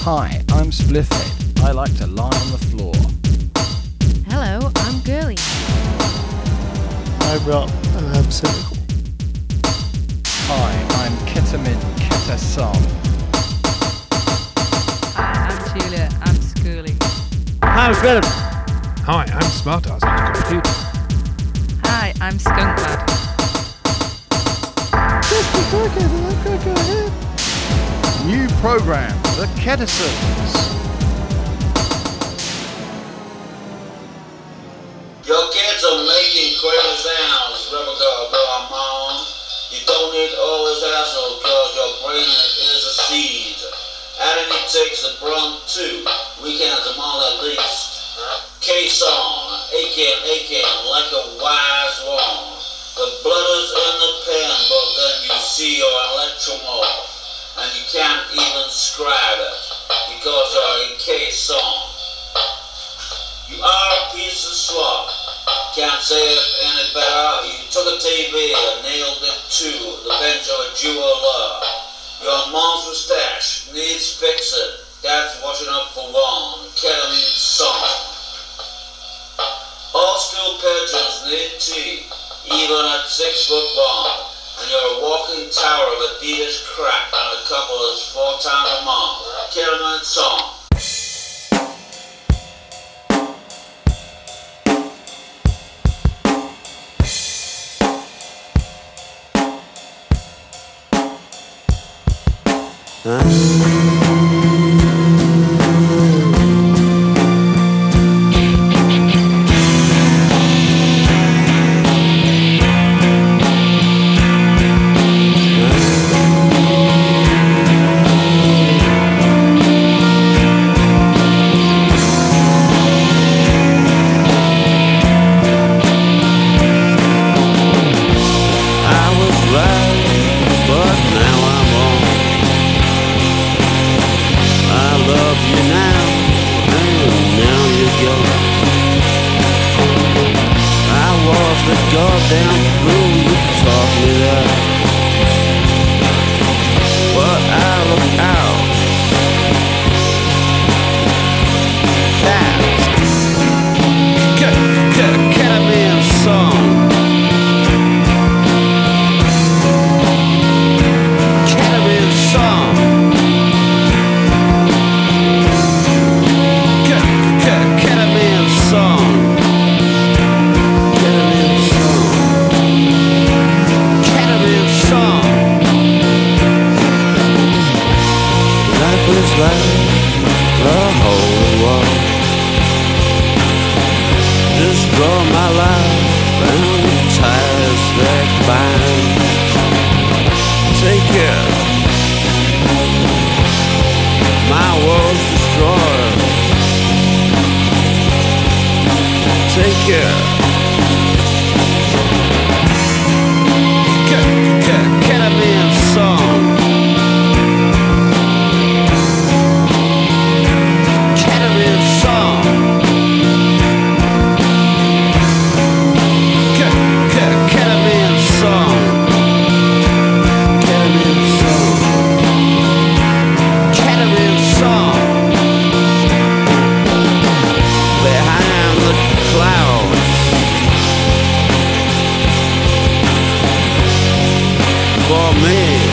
Hi, I'm Spliffhead. I like to lie on the floor. Hello, I'm Girly. I'm Rob, and I'm cynical. Hi, I'm Ketamin Ketasam. Hi, I'm Julia. I'm Schooly. Hi, I'm Philip. Hi, I'm Smartass on the computer. Hi, I'm Skunk Lad. New program, The Ketisons. Your kids are making crazy sounds, Rebel Girl, I'm on. You don't need all this hassle, cause your brain is a seed. Adding it takes the brunt too. Weekends a month at least. K-Song, aching like a wise one. The blood is in the pen, but then you see your electrum off. And you can't even scribe it, because you're in K-Song. You are a piece of slop. Can't say it any better. You took a TV and nailed it to the bench of a jeweler. Your mom's mustache needs fixing. Dad's washing up for long. Ketamine song. All school pigeons need tea, even at 6'1". And you're a walking tower of Adidas crap and a couple is 4 times a month. Ketamine song. For me